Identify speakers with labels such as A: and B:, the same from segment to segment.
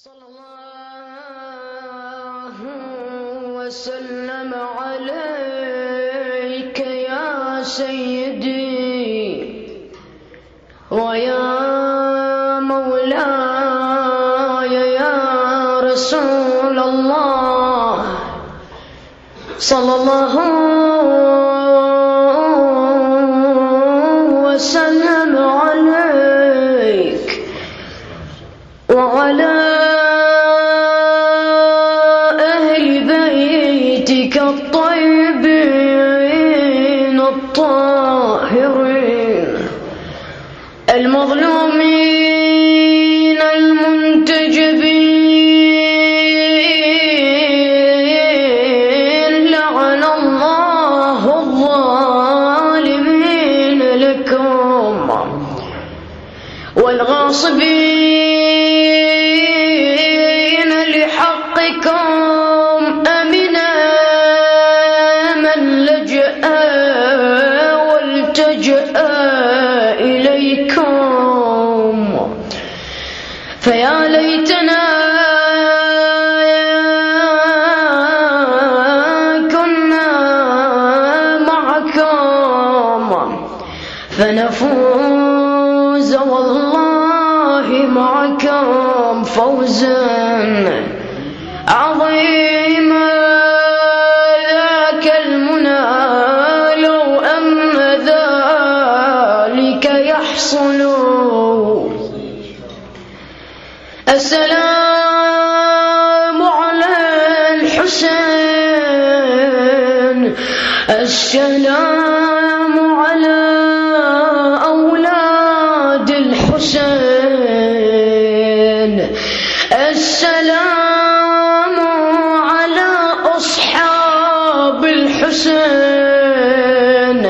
A: صلى الله وسلم عليك يا سيدي ويا مولاي يا رسول الله صلى الله وسلم عليك وعلى الطيبين الطاهرين المظلومين المنتجبين لعن الله الظالمين لكم والغاصبين لحقكم إليكم فيا ليتنا كنا معكم فنفوز والله معكم فوزا عظيما ذاك المنى لو أن ذلك يحصل السلام على الحسين السلام على أولاد الحسين السلام على أصحاب الحسين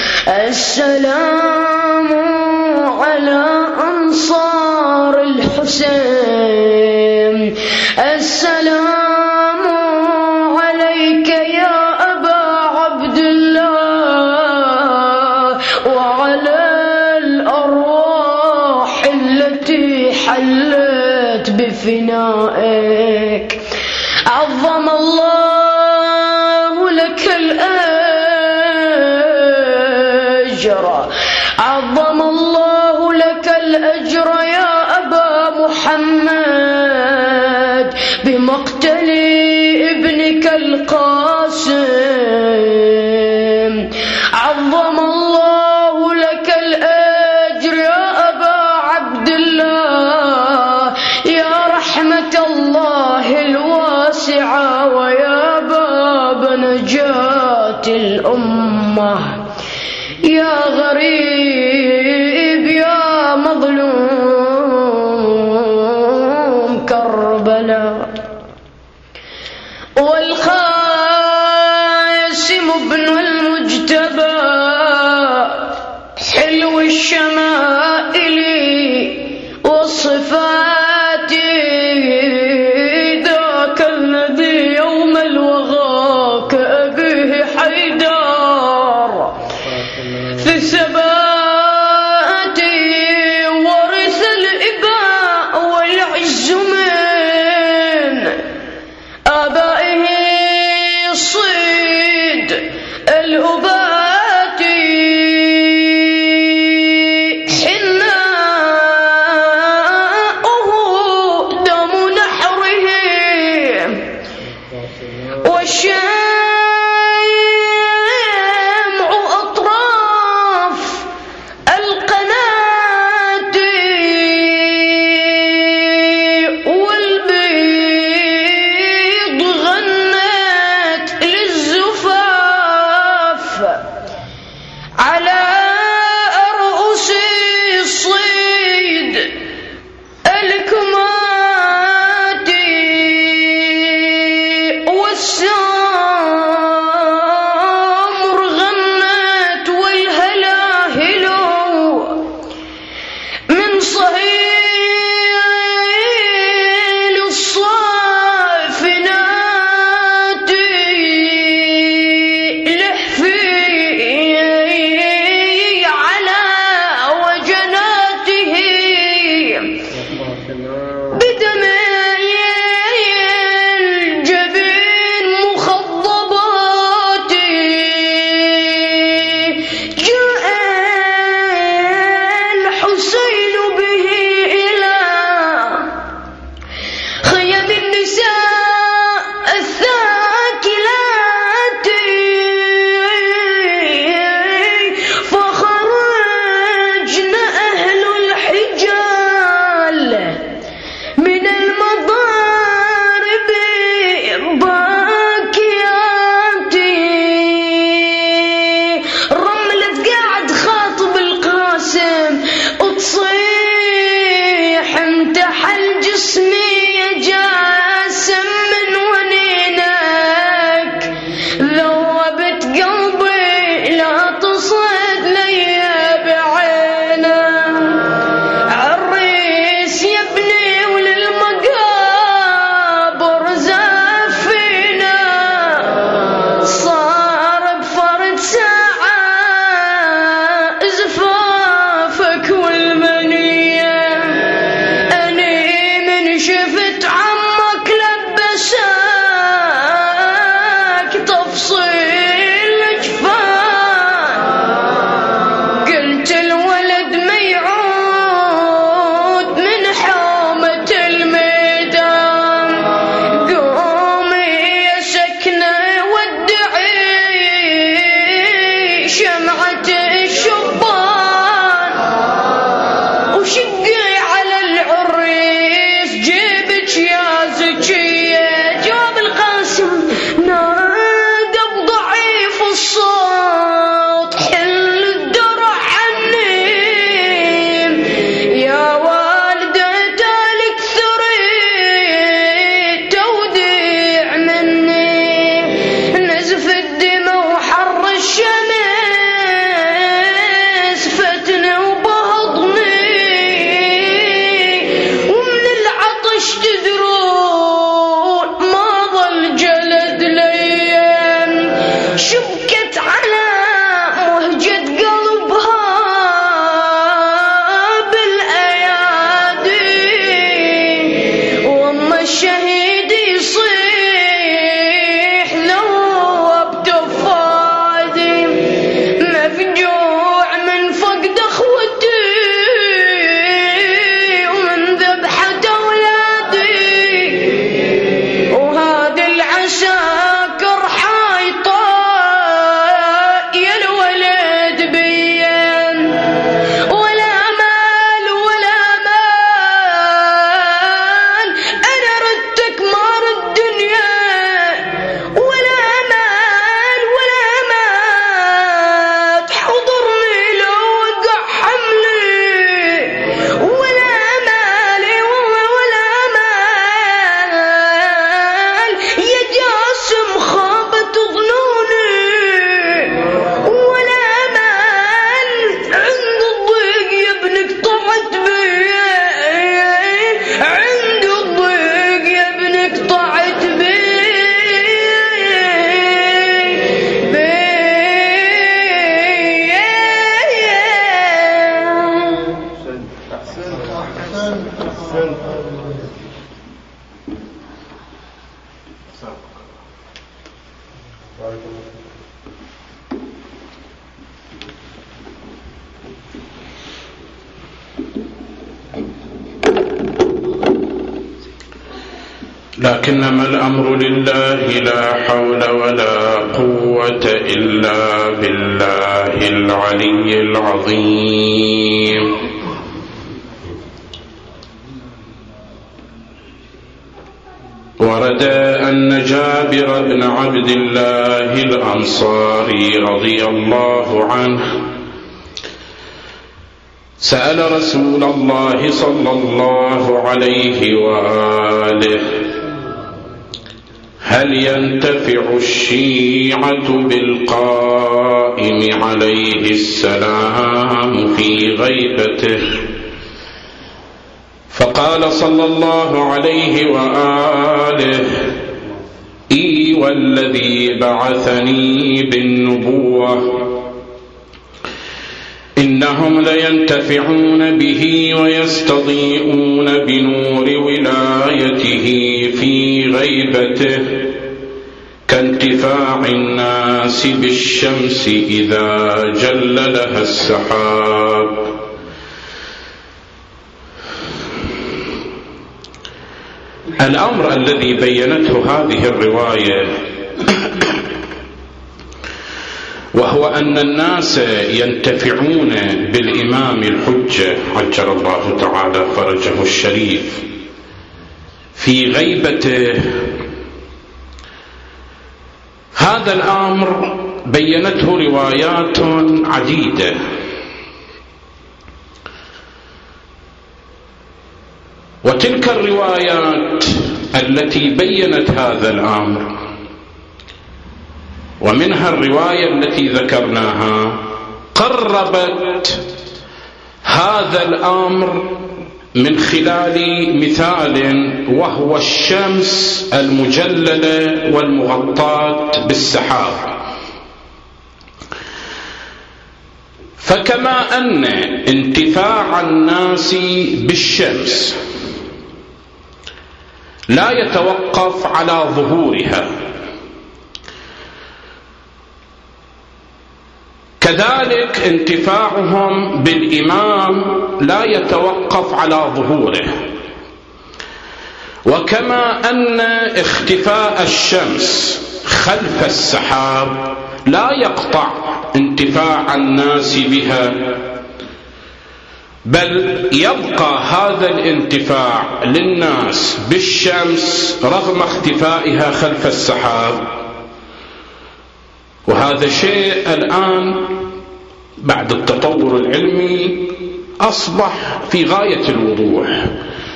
A: السلام على أنصار الحسين السلام عليك يا أبا عبد الله وعلى الأرواح التي حلت بفنائك عظم الله لك الأجر عظم الله لك الأجر يا أبا محمد بمقتل ابنك القاسم عظم الله لك الأجر يا أبا عبد الله يا رحمة الله الواسعة ويا باب نجاة الأمة يا غريب يا مظلوم كربلاء والقاسم ابن المجتبى حلو الشمائل والصفات ذاك الذي يوم الوغى كأبيه حيدر في الثبات شفت عمك لبسك تفصيل جفان، قلت الولد ما يعود من حومة الميدان، قومي يا سكنة ودعي شمعة الشبان، وشقي على العريس جيبك يا زكية. جواب القاسم نادى بضعيف الصوت حل الدرع عني، يا والدة الكثري توديع مني، نزف الدمى وحر الشمس فتني وبهضني، ومن العطش تدرون ما ظل جلد ليام، شبكت على مهجة قلبها بالأيادي، وأما الشهيد يصيح لو بتفادي، مفجوع من فقد اخوتي ومن ذبحة اولادي، وهذا العساكر حايطة يا الولد بيان، ولا مال ولا مال انا ردتك مار الدنيا، ولا مال ولا مال تحضرني لو وقع حملي، ولا مالي ولا مال يا جاسم خابت ظنوني، ولا مال عند الضيق يا ابنك طعت بي، عند الضيق يا ابنك طعت بي.
B: لكنما الأمر لله لا حول ولا قوة إلا بالله العلي العظيم. ورد أن جابر بن عبد الله الأنصاري رضي الله عنه سأل رسول الله صلى الله عليه وآله: هل ينتفع الشيعة بالقائم عليه السلام في غيبته؟ فقال صلى الله عليه وآله: إي والذي بعثني بالنبوة إنهم لينتفعون به ويستضيئون بنور ولايته في غيبته كانتفاع الناس بالشمس إذا جل لها السحاب. الأمر الذي بينته هذه الرواية وهو أن الناس ينتفعون بالإمام الحجة عجل الله تعالى فرجه الشريف في غيبته، هذا الأمر بينته روايات عديدة، وتلك الروايات التي بينت هذا الأمر ومنها الرواية التي ذكرناها قربت هذا الأمر من خلال مثال وهو الشمس المجللة والمغطاة بالسحاب. فكما أن انتفاع الناس بالشمس لا يتوقف على ظهورها، كذلك انتفاعهم بالإمام لا يتوقف على ظهوره، وكما أن اختفاء الشمس خلف السحاب لا يقطع انتفاع الناس بها، بل يبقى هذا الانتفاع للناس بالشمس رغم اختفائها خلف السحاب. وهذا شيء الآن بعد التطور العلمي أصبح في غاية الوضوح.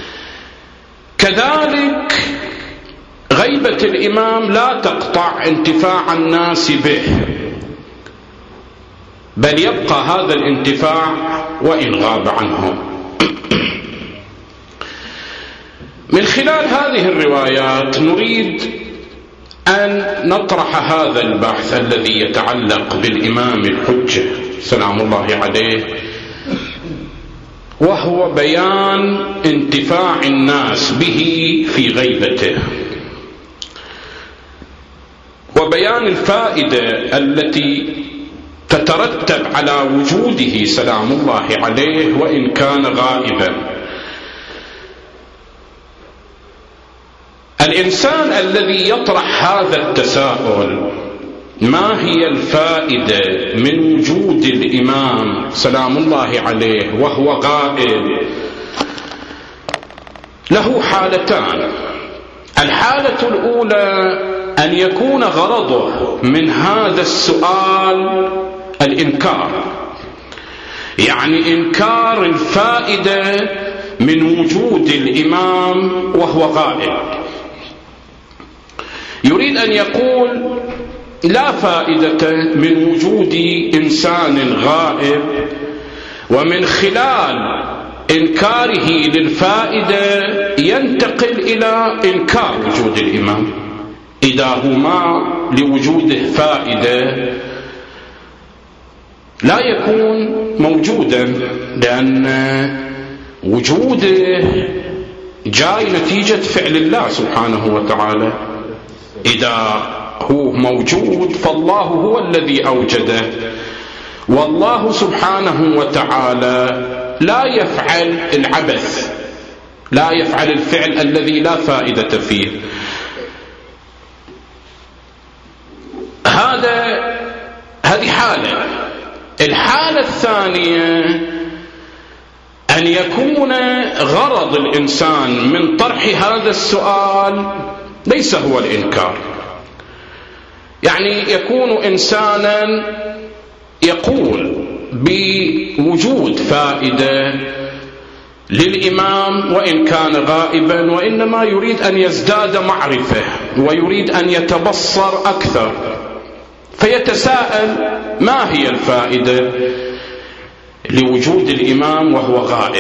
B: كذلك غيبة الإمام لا تقطع انتفاع الناس به، بل يبقى هذا الانتفاع وإن غاب عنهم. من خلال هذه الروايات نريد أن نطرح هذا البحث الذي يتعلق بالإمام الحجة سلام الله عليه، وهو بيان انتفاع الناس به في غيبته، وبيان الفائدة التي تترتب على وجوده سلام الله عليه وإن كان غائبا. الإنسان الذي يطرح هذا التساؤل ما هي الفائدة من وجود الإمام سلام الله عليه وهو غائب، له حالتان. الحالة الأولى أن يكون غرضه من هذا السؤال الإنكار، يعني إنكار الفائدة من وجود الإمام وهو غائب. يريد أن يقول لا فائدة من وجود إنسان غائب، ومن خلال إنكاره للفائدة ينتقل إلى إنكار وجود الإمام. إذا هما لوجوده فائدة لا يكون موجودا، لأن وجوده جاي نتيجة فعل الله سبحانه وتعالى. إذا هو موجود فالله هو الذي أوجده، والله سبحانه وتعالى لا يفعل العبث، لا يفعل الفعل الذي لا فائدة فيه. هذه حالة. الحالة الثانية أن يكون غرض الإنسان من طرح هذا السؤال ليس هو الإنكار، يعني يكون إنسانا يقول بوجود فائدة للإمام وإن كان غائبا، وإنما يريد أن يزداد معرفة ويريد أن يتبصر أكثر، فيتساءل ما هي الفائدة لوجود الإمام وهو غائب.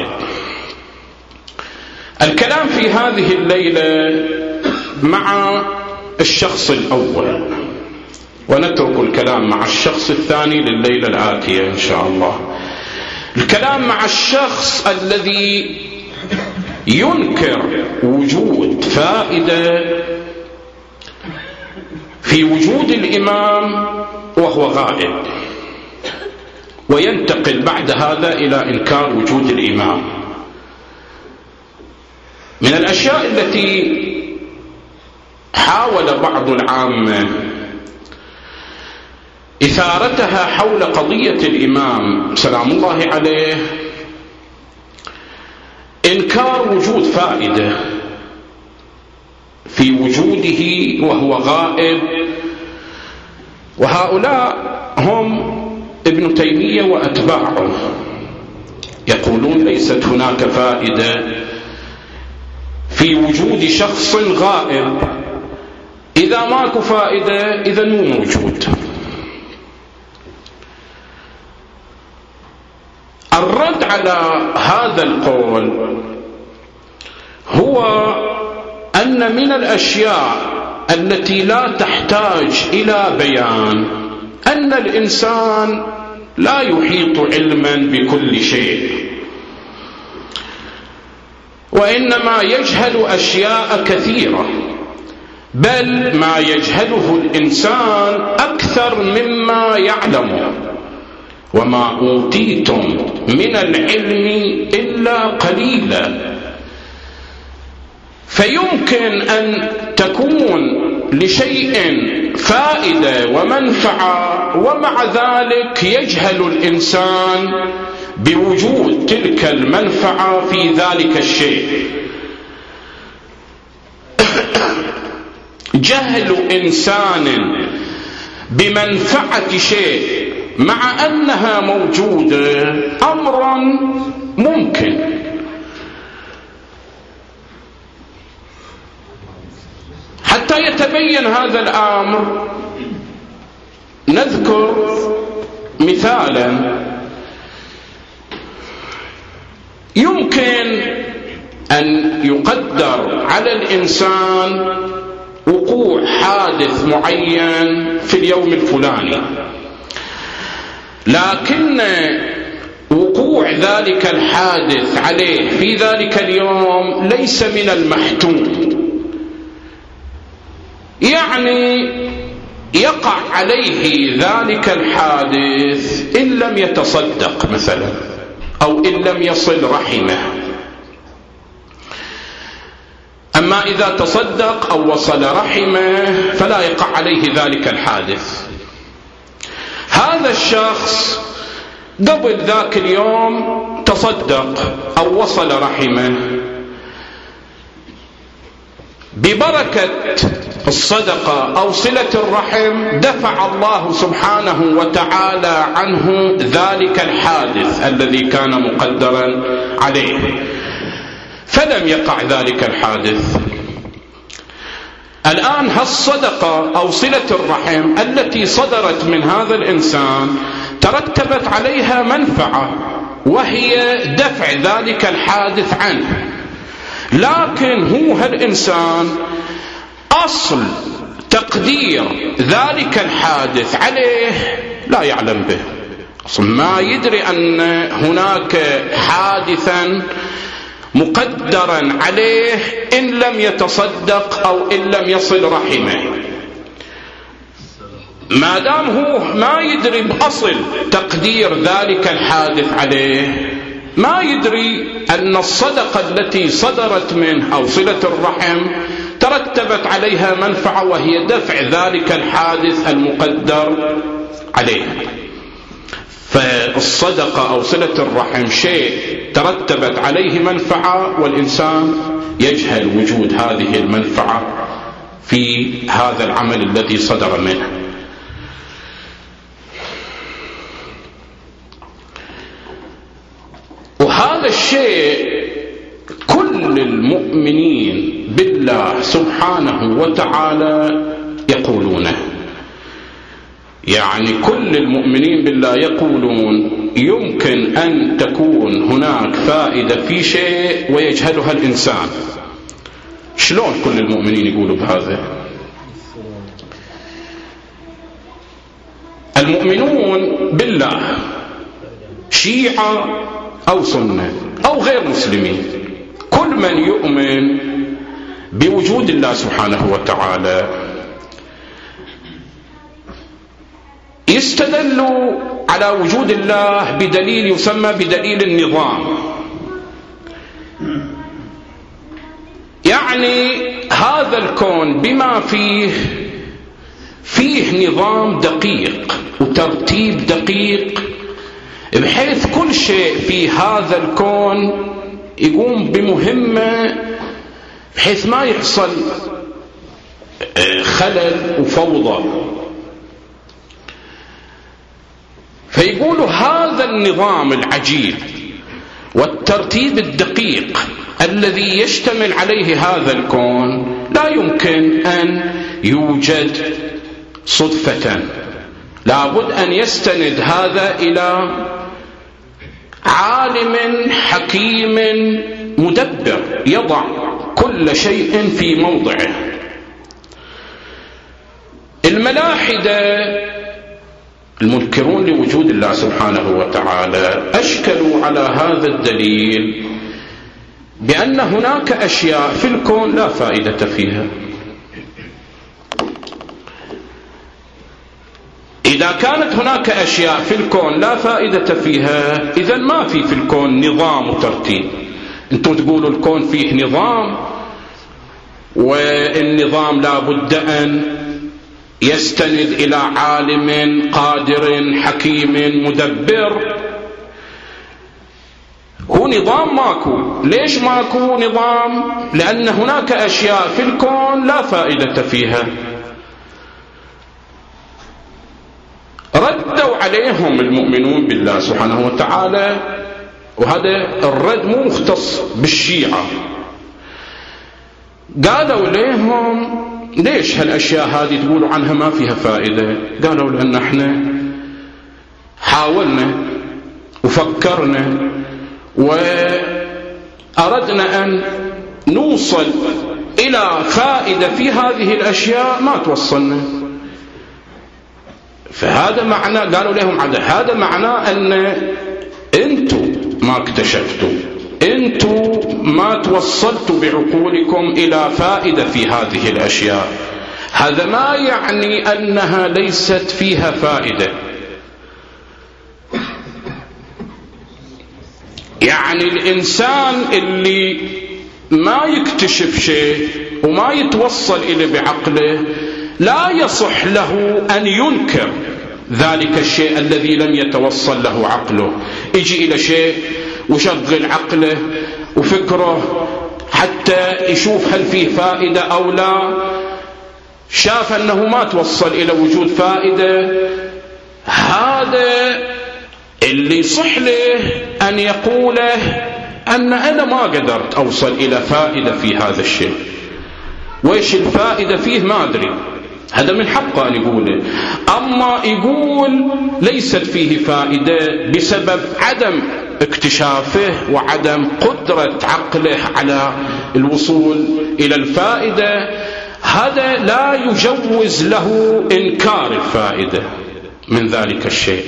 B: الكلام في هذه الليلة مع الشخص الأول، ونترك الكلام مع الشخص الثاني لليلة الآتية إن شاء الله. الكلام مع الشخص الذي ينكر وجود فائدة في وجود الإمام وهو غائب، وينتقل بعد هذا إلى إنكار وجود الإمام. من الأشياء التي حاول بعض العامة إثارتها حول قضية الإمام سلام الله عليه إنكار وجود فائدة في وجوده وهو غائب، وهؤلاء هم ابن تيمية وأتباعه، يقولون ليست هناك فائدة في وجود شخص غائب، إذا ماكو فائدة إذا مو موجود. الرد على هذا القول هو أن من الأشياء التي لا تحتاج إلى بيان أن الإنسان لا يحيط علما بكل شيء، وإنما يجهل أشياء كثيرة، بل ما يجهله الإنسان أكثر مما يعلم. وما أوتيتم من العلم إلا قليلا. فيمكن أن تكون لشيء فائدة ومنفعة، ومع ذلك يجهل الإنسان بوجود تلك المنفعة في ذلك الشيء. جهل إنسان بمنفعة شيء مع أنها موجودة أمر ممكن. حتى يتبين هذا الأمر نذكر مثالا. يمكن أن يقدر على الإنسان وقوع حادث معين في اليوم الفلاني، لكن وقوع ذلك الحادث عليه في ذلك اليوم ليس من المحتوم. يعني يقع عليه ذلك الحادث إن لم يتصدق مثلا، أو إن لم يصل رحمه. أما إذا تصدق أو وصل رحمه فلا يقع عليه ذلك الحادث. هذا الشخص قبل ذاك اليوم تصدق أو وصل رحمه، ببركة الصدقة أو صلة الرحم دفع الله سبحانه وتعالى عنه ذلك الحادث الذي كان مقدرا عليه، فلم يقع ذلك الحادث. الآن هالصدقة أو صلة الرحم التي صدرت من هذا الإنسان ترتبت عليها منفعة، وهي دفع ذلك الحادث عنه. لكن هو هالإنسان أصل تقدير ذلك الحادث عليه لا يعلم به، ما يدري أن هناك حادثا مقدرا عليه إن لم يتصدق أو إن لم يصل رحمه. ما دام هو ما يدري بأصل تقدير ذلك الحادث عليه، ما يدري أن الصدقة التي صدرت منه أو صلة الرحم ترتبت عليها منفعة، وهي دفع ذلك الحادث المقدر عليه. فالصدقة أو صلة الرحم شيء ترتبت عليه منفعة، والإنسان يجهل وجود هذه المنفعة في هذا العمل الذي صدر منه. وهذا الشيء كل المؤمنين بالله سبحانه وتعالى يقولونه. يعني كل المؤمنين بالله يقولون يمكن أن تكون هناك فائدة في شيء ويجهلها الإنسان. شلون كل المؤمنين يقولوا بهذا؟ المؤمنون بالله شيعة أو سنة أو غير مسلمين، كل من يؤمن بوجود الله سبحانه وتعالى يستدل على وجود الله بدليل يسمى بدليل النظام. يعني هذا الكون بما فيه نظام دقيق وترتيب دقيق، بحيث كل شيء في هذا الكون يقوم بمهمة بحيث ما يحصل خلل وفوضى. فيقولوا هذا النظام العجيب والترتيب الدقيق الذي يشتمل عليه هذا الكون لا يمكن أن يوجد صدفة، لابد أن يستند هذا إلى عالم حكيم مدبر يضع كل شيء في موضعه. الملاحدة المنكرون لوجود الله سبحانه وتعالى أشكلوا على هذا الدليل بأن هناك أشياء في الكون لا فائدة فيها. إذا كانت هناك أشياء في الكون لا فائدة فيها، إذن ما في الكون نظام وترتيب. أنتم تقولوا الكون فيه نظام، والنظام لا بد أن يستند إلى عالم قادر حكيم مدبر. هو نظام ماكو. ليش ماكو نظام؟ لأن هناك أشياء في الكون لا فائدة فيها. ردوا عليهم المؤمنون بالله سبحانه وتعالى، وهذا الرد مو مختص بالشيعة. قالوا لهم ليش هالأشياء هذه تقولوا عنها ما فيها فائدة؟ قالوا لأن احنا حاولنا وفكرنا وأردنا أن نوصل إلى فائدة في هذه الأشياء ما توصلنا. فهذا معنى، قالوا لهم هذا معناه أن أنتم ما اكتشفتوا، أنتم ما توصلتوا بعقولكم إلى فائدة في هذه الأشياء. هذا ما يعني أنها ليست فيها فائدة. يعني الإنسان اللي ما يكتشف شيء وما يتوصل إليه بعقله لا يصح له أن ينكر ذلك الشيء الذي لم يتوصل له عقله. يجي إلى شيء وشغل عقله وفكره حتى يشوف هل فيه فائدة أو لا، شاف أنه ما توصل إلى وجود فائدة، هذا اللي صح له أن يقوله أن أنا ما قدرت أوصل إلى فائدة في هذا الشيء، وإيش الفائدة فيه ما أدري. هذا من حقه أن يقوله. أما يقول ليست فيه فائدة بسبب عدم اكتشافه وعدم قدرة عقله على الوصول إلى الفائدة، هذا لا يجوز له إنكار الفائدة من ذلك الشيء.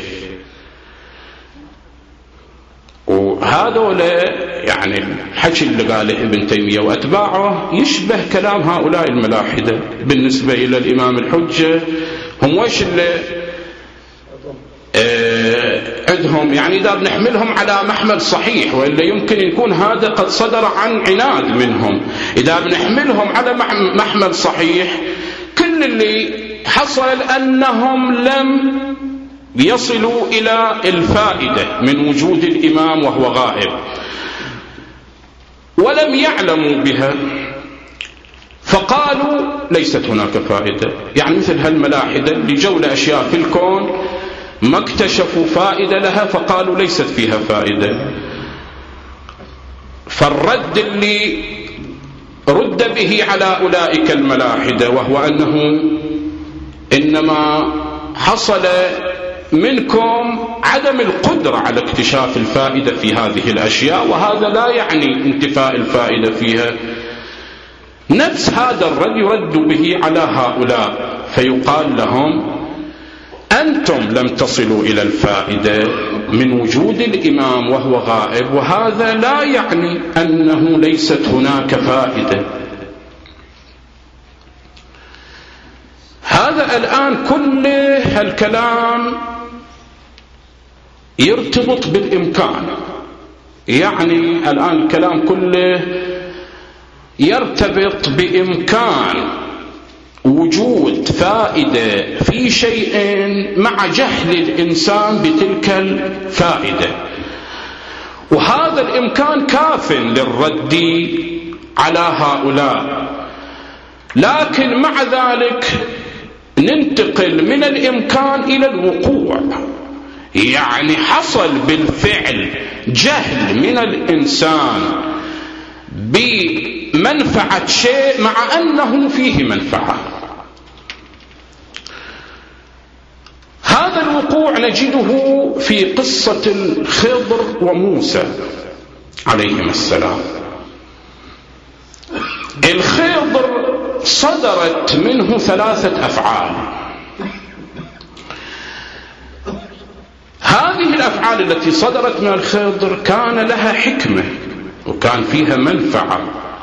B: وهذا يعني الحكي اللي قاله ابن تيمية وأتباعه يشبه كلام هؤلاء الملاحدة بالنسبة إلى الإمام الحجة. هم ويش اللي عندهم؟ يعني إذا بنحملهم على محمل صحيح، وإلا يمكن يكون هذا قد صدر عن عناد منهم. إذا بنحملهم على محمل صحيح، كل اللي حصل أنهم لم يصلوا إلى الفائدة من وجود الإمام وهو غائب، ولم يعلموا بها، فقالوا ليست هناك فائدة. يعني مثل هالملاحدة اللي جو لأشياء في الكون ما اكتشفوا فائدة لها فقالوا ليست فيها فائدة. فالرد اللي رد به على أولئك الملاحدة وهو أنه إنما حصل منكم عدم القدرة على اكتشاف الفائدة في هذه الأشياء، وهذا لا يعني انتفاء الفائدة فيها. نفس هذا الرد يرد به على هؤلاء، فيقال لهم أنتم لم تصلوا إلى الفائدة من وجود الإمام وهو غائب، وهذا لا يعني أنه ليست هناك فائدة. هذا الآن كل هالكلام يرتبط بالإمكان. يعني الآن الكلام كله يرتبط بإمكان وجود فائدة في شيء مع جهل الإنسان بتلك الفائدة، وهذا الإمكان كاف للرد على هؤلاء. لكن مع ذلك ننتقل من الإمكان إلى الوقوع. يعني حصل بالفعل جهل من الإنسان بمنفعة شيء مع أنه فيه منفعة. هذا الوقوع نجده في قصة الخضر وموسى عليهما السلام. الخضر صدرت منه 3 أفعال. هذه الأفعال التي صدرت من الخضر كان لها حكمة، وكان فيها منفعة،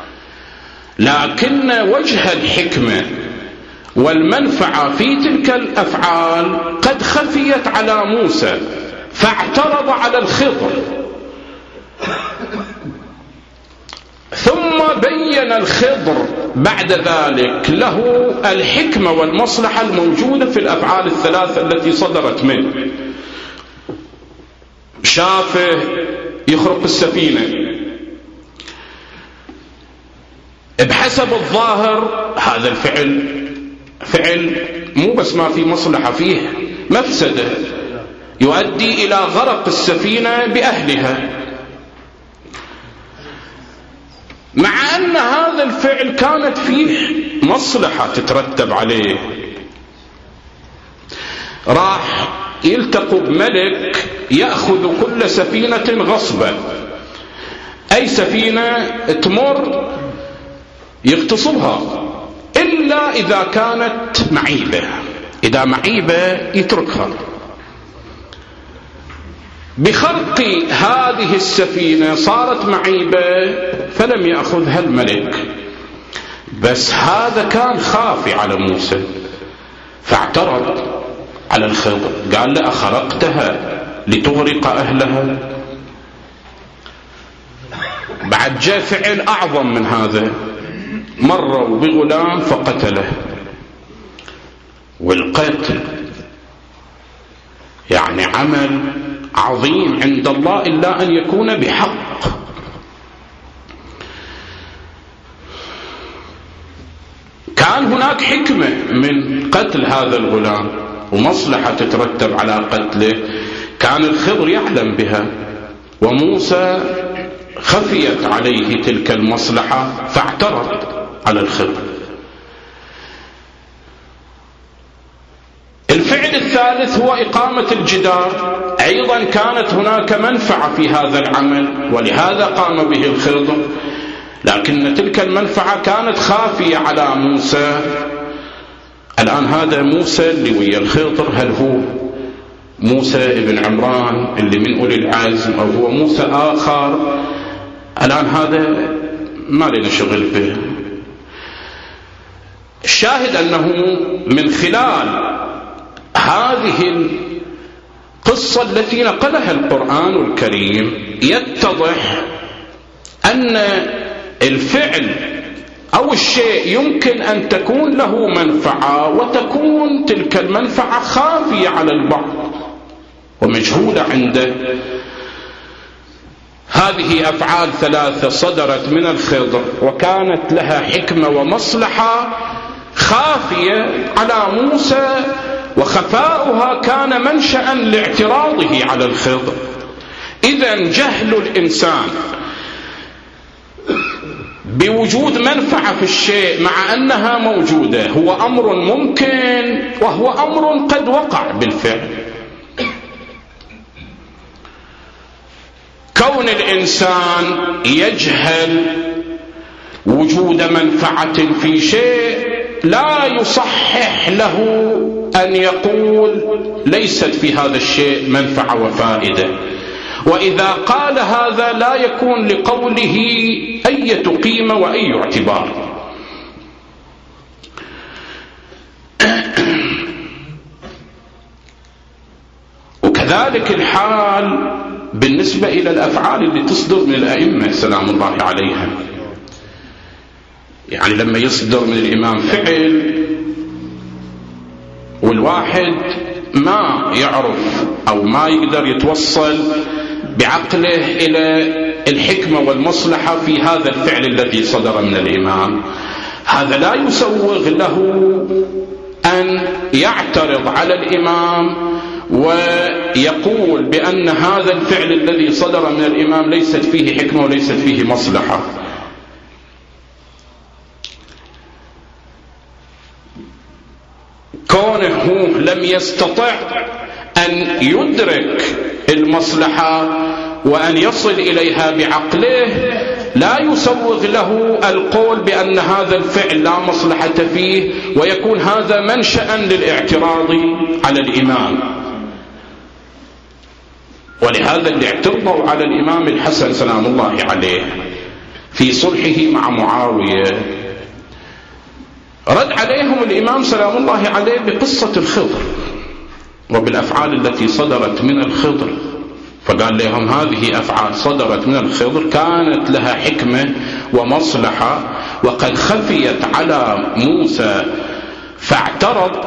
B: لكن وجه الحكمة والمنفعة في تلك الأفعال قد خفيت على موسى فاعترض على الخضر، ثم بين الخضر بعد ذلك له الحكمة والمصلحة الموجودة في الأفعال الثلاثة التي صدرت منه. شافه يخرق السفينة، بحسب الظاهر هذا فعل مو بس ما في مصلحة، فيه مفسدة يؤدي إلى غرق السفينة بأهلها، مع أن هذا الفعل كانت فيه مصلحة تترتب عليه. راح يلتقوا بملك يأخذ كل سفينة غصبا، أي سفينة تمر يغتصبها إلا إذا كانت معيبة، إذا معيبة يتركها. بخرق هذه السفينة صارت معيبة فلم يأخذها الملك، بس هذا كان خافي على موسى فاعترض على الخضر، قال له أخرقتها لتغرق أهلها؟ بعد جاء فعل أعظم من هذا، مروا بغلام فقتله، والقتل يعني عمل عظيم عند الله إلا أن يكون بحق. كان هناك حكمة من قتل هذا الغلام ومصلحة تترتب على قتله، كان الخضر يعلم بها، وموسى خفيت عليه تلك المصلحة فاعترض على الخضر. الفعل الثالث هو إقامة الجدار، أيضا كانت هناك منفعة في هذا العمل ولهذا قام به الخضر، لكن تلك المنفعة كانت خافية على موسى. الآن هذا موسى اللي ويا الخضر، هل هو موسى ابن عمران اللي من أولي العزم أو هو موسى آخر؟ الآن هذا ما لنا شغل به. الشاهد أنه من خلال هذه القصة التي نقلها القرآن الكريم يتضح أن الفعل أو الشيء يمكن أن تكون له منفعة، وتكون تلك المنفعة خافية على البعض ومجهولة عنده. هذه أفعال ثلاثة صدرت من الخضر وكانت لها حكمة ومصلحة خافية على موسى، وخفاؤها كان منشأ لاعتراضه على الخضر. إذن جهل الإنسان بوجود منفعة في الشيء مع أنها موجودة هو أمر ممكن، وهو أمر قد وقع بالفعل. كون الإنسان يجهل وجود منفعة في شيء لا يصحح له أن يقول ليست في هذا الشيء منفعة وفائدة، وإذا قال هذا لا يكون لقوله أي قيمة وأي اعتبار. وكذلك الحال بالنسبة إلى الأفعال اللي تصدر من الأئمة سلام الله عليهم. يعني لما يصدر من الإمام فعل والواحد ما يعرف أو ما يقدر يتوصل بعقله إلى الحكمة والمصلحة في هذا الفعل الذي صدر من الإمام، هذا لا يسوغ له أن يعترض على الإمام ويقول بأن هذا الفعل الذي صدر من الإمام ليست فيه حكمة وليست فيه مصلحة. كونه لم يستطع أن يدرك المصلحة وأن يصل إليها بعقله لا يسوغ له القول بأن هذا الفعل لا مصلحة فيه، ويكون هذا منشأ للاعتراض على الإمام. ولهذا اللي اعترضوا على الإمام الحسن سلام الله عليه في صلحه مع معاوية. رد عليهم الإمام سلام الله عليه بقصة الخضر وبالأفعال التي صدرت من الخضر، فقال لهم هذه أفعال صدرت من الخضر كانت لها حكمة ومصلحة وقد خفيت على موسى فاعترض.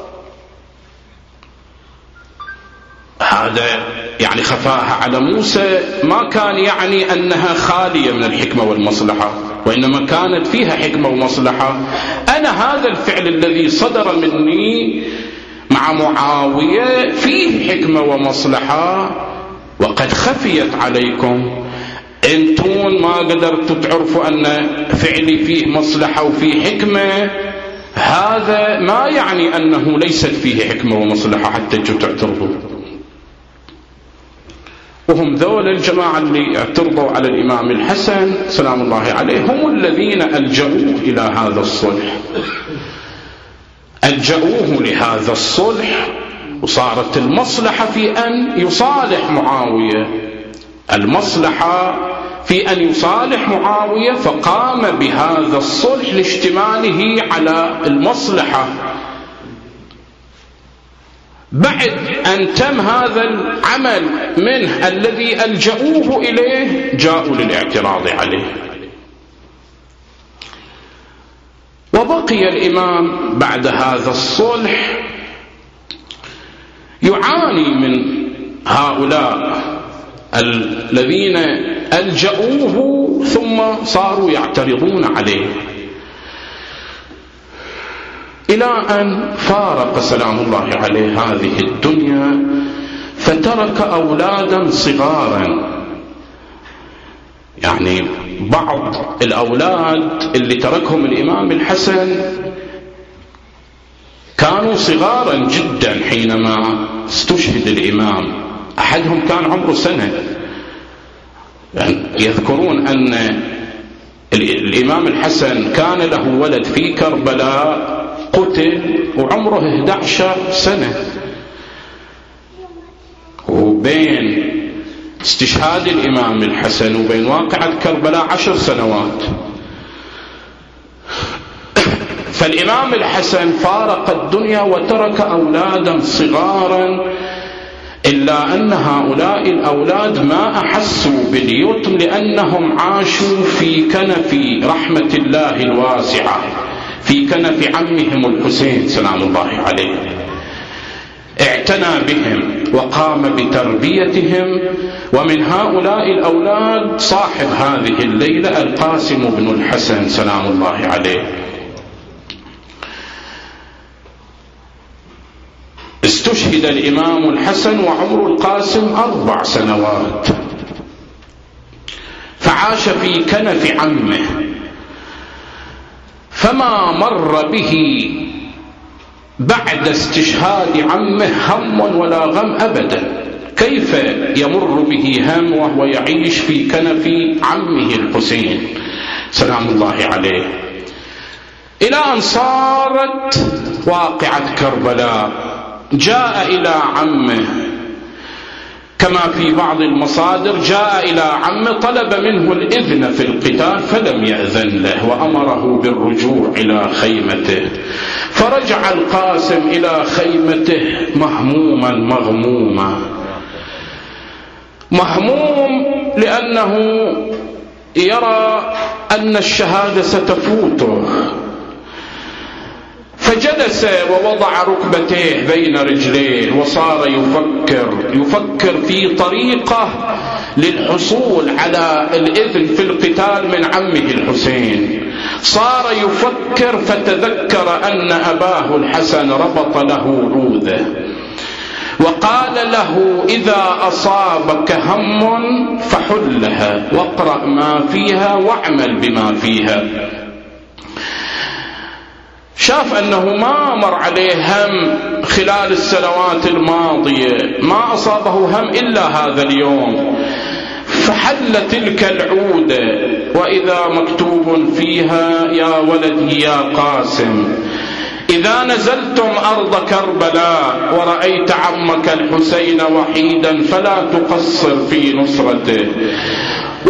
B: هذا يعني خفاها على موسى ما كان يعني أنها خالية من الحكمة والمصلحة، وإنما كانت فيها حكمة ومصلحة. أنا هذا الفعل الذي صدر مني مع معاوية فيه حكمة ومصلحة وقد خفيت عليكم، انتون ما قدرتوا تعرفوا أن فعلي فيه مصلحة وفيه حكمة. هذا ما يعني أنه ليست فيه حكمة ومصلحة حتى تجوا تعترضوا. وهم ذول الجماعة اللي اعترضوا على الإمام الحسن سلام الله عليه هم الذين ألجأوه إلى هذا الصلح، ألجأوه لهذا الصلح، وصارت المصلحة في أن يصالح معاوية، المصلحة في أن يصالح معاوية، فقام بهذا الصلح لاشتماله على المصلحة. بعد أن تم هذا العمل منه الذي ألجأوه إليه جاءوا للاعتراض عليه. وبقي الإمام بعد هذا الصلح يعاني من هؤلاء الذين ألجأوه ثم صاروا يعترضون عليه، إلى أن فارق سلام الله عليه هذه الدنيا فترك أولادا صغارا. يعني بعض الأولاد اللي تركهم الإمام الحسن كانوا صغارا جدا حينما استشهد الإمام، أحدهم كان عمره سنة. يعني يذكرون أن الإمام الحسن كان له ولد في كربلاء قتل وعمره 11 سنة، وبين استشهاد الإمام الحسن وبين واقعة كربلاء 10 سنوات. فالإمام الحسن فارق الدنيا وترك أولادا صغارا، إلا أن هؤلاء الأولاد ما أحسوا باليتم لأنهم عاشوا في كنف رحمة الله الواسعة، في كنف عمهم الحسين سلام الله عليه، اعتنى بهم وقام بتربيتهم. ومن هؤلاء الأولاد صاحب هذه الليلة القاسم بن الحسن سلام الله عليه. استشهد الإمام الحسن وعمر القاسم 4 سنوات، فعاش في كنف عمه، فما مر به بعد استشهاد عمه هم ولا غم أبدا. كيف يمر به هم وهو يعيش في كنف عمه الحسين سلام الله عليه؟ إلى أن صارت واقعة كربلاء جاء إلى عمه، كما في بعض المصادر جاء إلى عمه طلب منه الإذن في القتال فلم يأذن له وأمره بالرجوع إلى خيمته. فرجع القاسم إلى خيمته مهموما مغموما، مهموم لأنه يرى أن الشهادة ستفوته. فجلس ووضع ركبتيه بين رجليه وصار يفكر في طريقة للحصول على الإذن في القتال من عمه الحسين. صار يفكر فتذكر أن أباه الحسن ربط له عوذة وقال له إذا أصابك هم فحلها واقرأ ما فيها واعمل بما فيها. شاف أنه ما مر عليه هم خلال السنوات الماضية، ما أصابه هم إلا هذا اليوم، فحل تلك العودة وإذا مكتوب فيها يا ولدي يا قاسم إذا نزلتم أرض كربلاء ورأيت عمك الحسين وحيدا فلا تقصر في نصرته،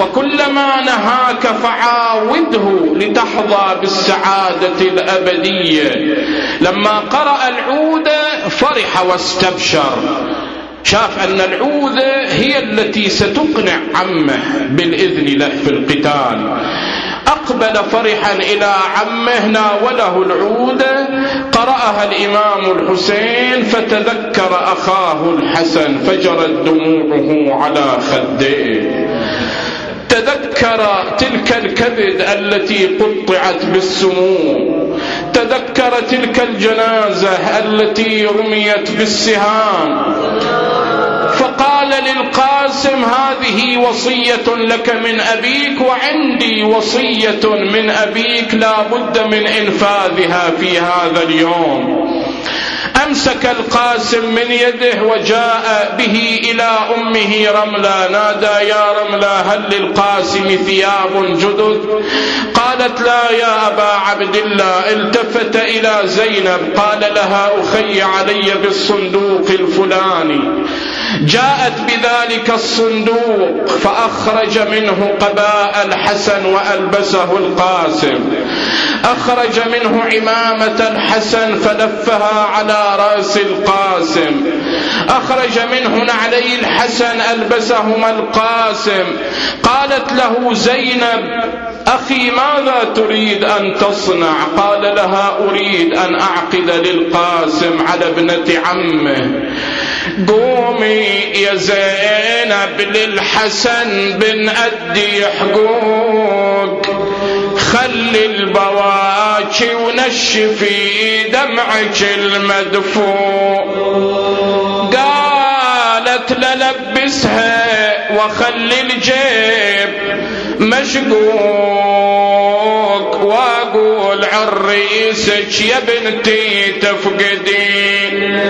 B: وكلما نهاك فعاوده لتحظى بالسعادة الأبدية. لما قرأ العودة فرح واستبشر، شاف أن العودة هي التي ستقنع عمه بالإذن له في القتال. أقبل فرحا إلى عمه، ناوله العودة، قرأها الإمام الحسين فتذكر أخاه الحسن فجرت دموعه على خديه. تذكر تلك الكبد التي قطعت بالسموم، تذكر تلك الجنازة التي رميت بالسهام، فقال للقاسم: هذه وصية لك من أبيك، وعندي وصية من أبيك لا بد من إنفاذها في هذا اليوم. أمسك القاسم من يده وجاء به إلى أمه رملة، نادى: يا رملة هل للقاسم ثياب جدد؟ قالت: لا يا أبا عبد الله. التفت إلى زينب قال لها: أخي علي بالصندوق الفلاني. جاءت بذلك الصندوق فأخرج منه قباء الحسن وألبسه القاسم، أخرج منه عمامة الحسن فلفها على رأس القاسم، أخرج منه نعلي الحسن ألبسهما القاسم. قالت له زينب: أخي ماذا تريد أن تصنع؟ قال لها: أريد أن أعقد للقاسم على ابنة عمه. قومي يا زينب للحسن بن أدي حقوق، خلي البواكي ونشفي دمعك المدفوع. قالت: للبسها وخلي الجيب مشقوق، واقول عريسك يا بنتي تفقدين.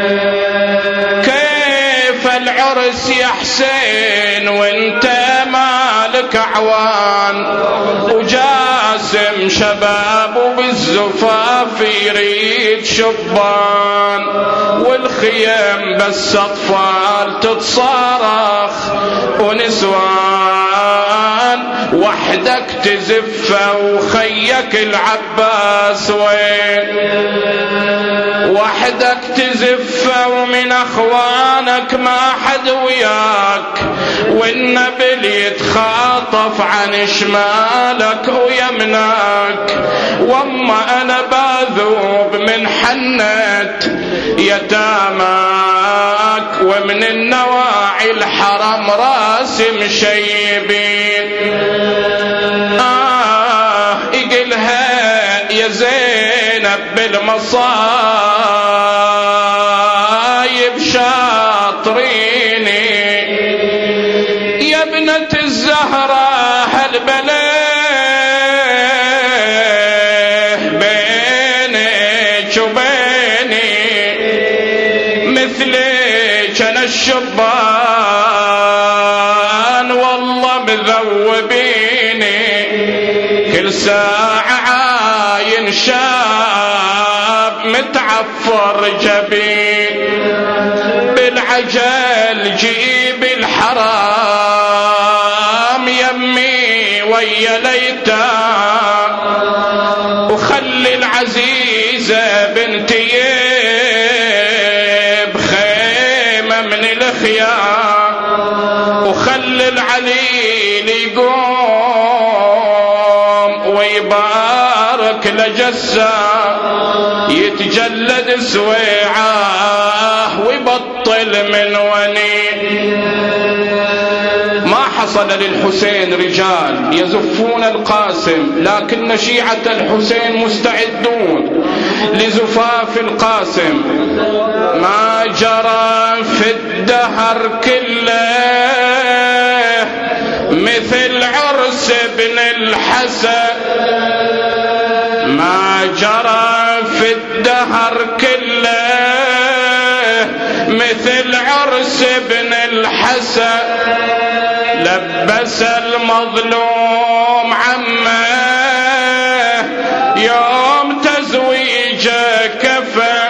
B: كيف العرس يا حسين وانت مالك عوان، وجاسم شباب وبالزفاف يريد شبان، والخيم بس أطفال تتصارخ ونسوان، وحدك تزفه وخيك العباس وين؟ وحدك تزفه ومن أخوانك ما حد وياك، والنبل يتخاطف عن شمالك ويمناك، واما أنا باذوب من حنة يتاماك، ومن النواعي الحرم راسم شيبين. اقلها يا زينب بالمصايب شاطريني، يا ابنة الزهراء هالبليه بينك وبيني، مثلك انا الشبان والله مذوبيني، كل ساعة عاين شاب متعفر جبين، بالعجل جيب الحرام يمي ويا ليتام، وخلي العزيزة بنتي بخيمة من الخيام، وخلي العليل يقوم ويبارك لجسام، يتجلد سويعاه ويبطل من ونين. ما حصل للحسين رجال يزفون القاسم، لكن شيعة الحسين مستعدون لزفاف القاسم. ما جرى في الدهر كله مثل عرس ابن الحسن، ما جرى في الدهر كله مثل عرس ابن الحسن، لبس المظلوم عمه يوم تزويجه كفى،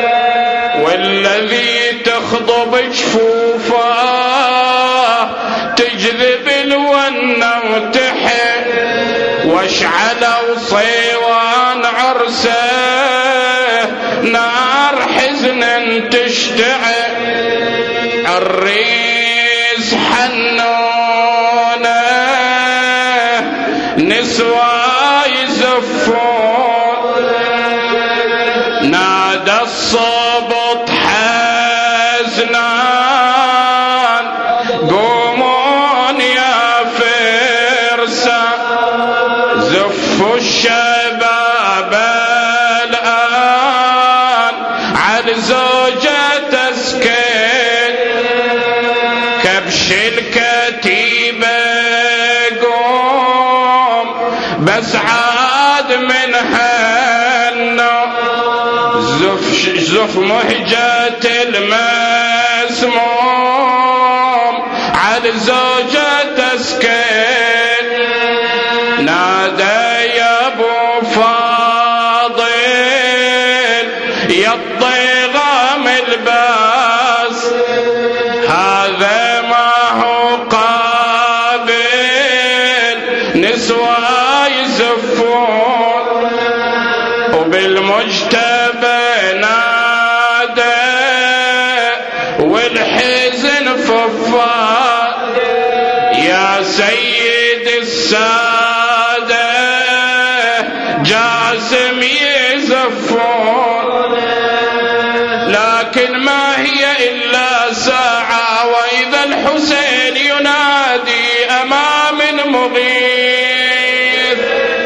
B: والذي تخضب جفوفه تجذب الونة رأسه نار حزن تشتعل عريس حنونه نسوى يزفون نادى الصبط حزنان قومون يا فرسان زفوا الشباب الآن على زوجة سكين كبش الكتيبة قوم بس عاد من هنا زف مهجة المسموم على زوجة سكين نادى يا ابو فاضل يا الضيغام الباس هذا ما هو قابل نسوى يزفون وبالمجتبى نادى والحزن فضفاض يا سيد السادة جاسم يزفون لكن ما هي إلا ساعة وإذا الحسين ينادي أمام مغيث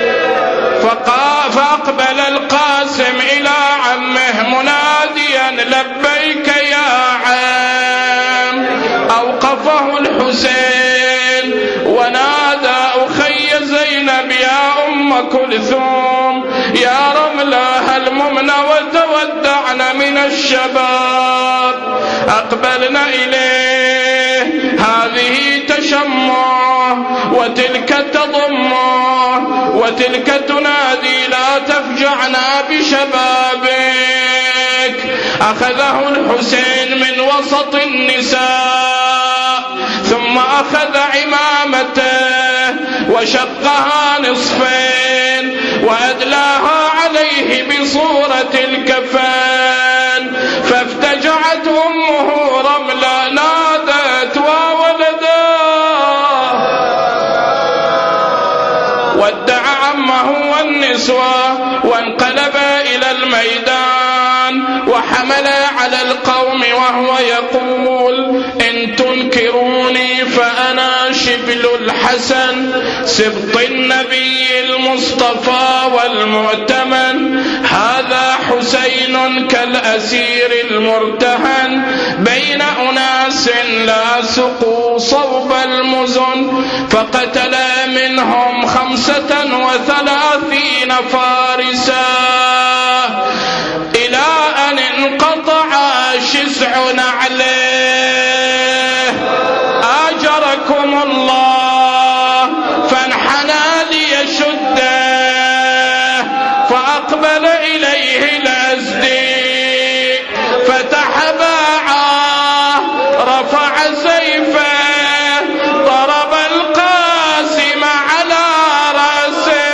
B: فأقبل القاسم إلى عمه مناديا لبيك يا عم أوقفه الحسين ونادى أخي زينب يا أم كلثوم يا رملة الممن وتودعنا من الشباب أقبلنا إليه هذه تشمه وتلك تضمه وتلك تنادي لا تفجعنا بشبابك أخذه الحسين من وسط النساء ثم أخذ عمامته وشقها نصفين وأدلاها عليه بصورة الكفن فافتجعت أمه رملة نادت وولداه ودع عمه والنسوة وانقلب إلى الميدان وحمل على القوم وهو يقول إن تنكروني فأنا شبل الحسن سبط النبي المصطفى والمؤتمن هذا حسين كالأسير المرتهن بين أناس لا سقوا صوب المزن فقتل منهم 35 فارسا إلى أن انقطع شسع عليه آجركم الله فانحنى ليشده فأقبل إليه الأزدي فتح باعه رفع سيفه ضرب القاسم على رأسه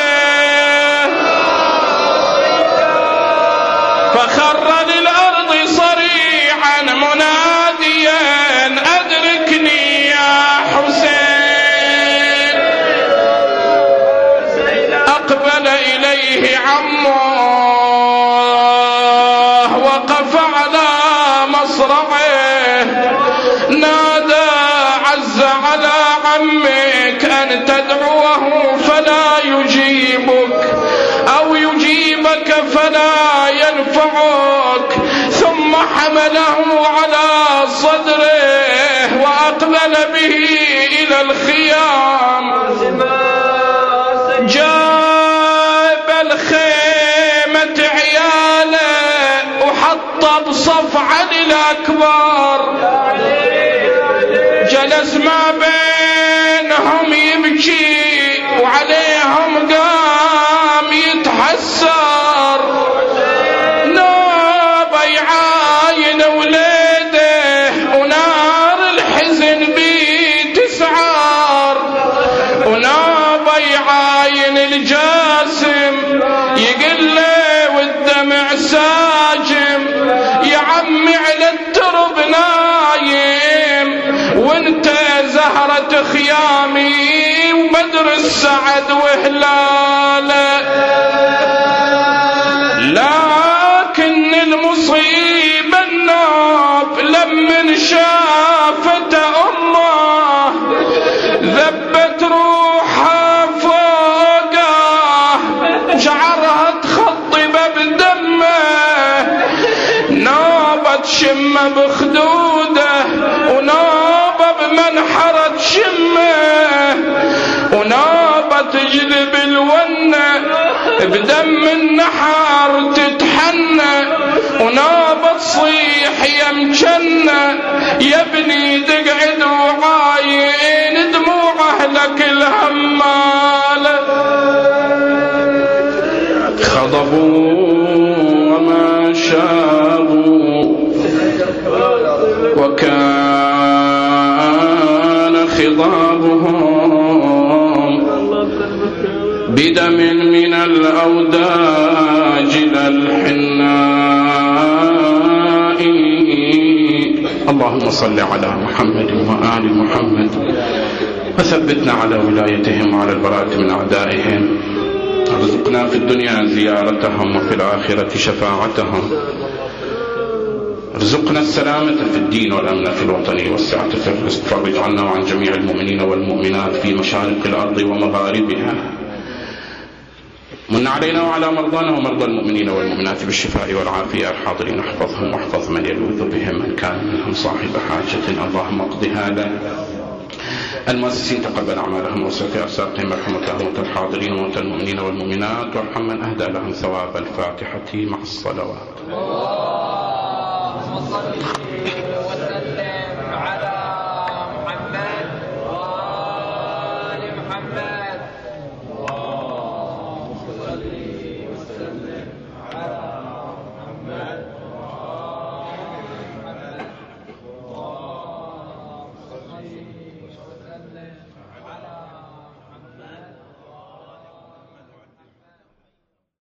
B: فخر للأرض صريعا مناديا أدركني يا حسين أقبل إليه عمه وقف على مصرعه نادى عز على عمك أن تدعوه فلا يجيبك أو يجيبك فلا ينفعك ثم حمله على صدره وأقبل به إلى الخيام جاب الخيمة عياله وحط بصف علي الأكبر جلس ما بينهم يبكي وعليهم قام يتحسر نوب يعاين وليده ونار الحزن بتسعار ونوب يعاين الجاسم يقل له خيامي وبدر السعد وهلاله، لكن المصيبة الناب لمن شافته أمه ذبت روحها فوقه، شعرها تخطب بدمه، نابت شمه بخدوده ونابه بمنحرة شمه، ونابت تجذب الونة بدم النحر تتحنى، ونابت صيح يا مجنة يا ابني تقعد وعاين دموع أهلك الهمالة. خضبوا وما شابوا وكان خضابهم بدم من الأوداج للحناء. اللهم صل على محمد وآل محمد وثبتنا على ولايتهم وعلى البراءة من أعدائهم، ارزقنا في الدنيا زيارتهم وفي الآخرة شفاعتهم، ارزقنا السلامة في الدين والأمن في الوطن والسعة في الرزق، فرج عنا وعن جميع المؤمنين والمؤمنات في مشارق الأرض ومغاربها، من علينا وعلى مرضانا ومرضى المؤمنين والمؤمنات بالشفاء والعافية، الحاضرين احفظهم واحفظ من يلوذ بهم، من كان منهم صاحب حاجة اللهم اقضها له. المؤسسين تقبل أعمالهم وسق أرزاقهم، ارحمة أموات الحاضرين وموتى المؤمنين والمؤمنات، وارحم من أهدى لهم ثواب الفاتحة مع الصلوات.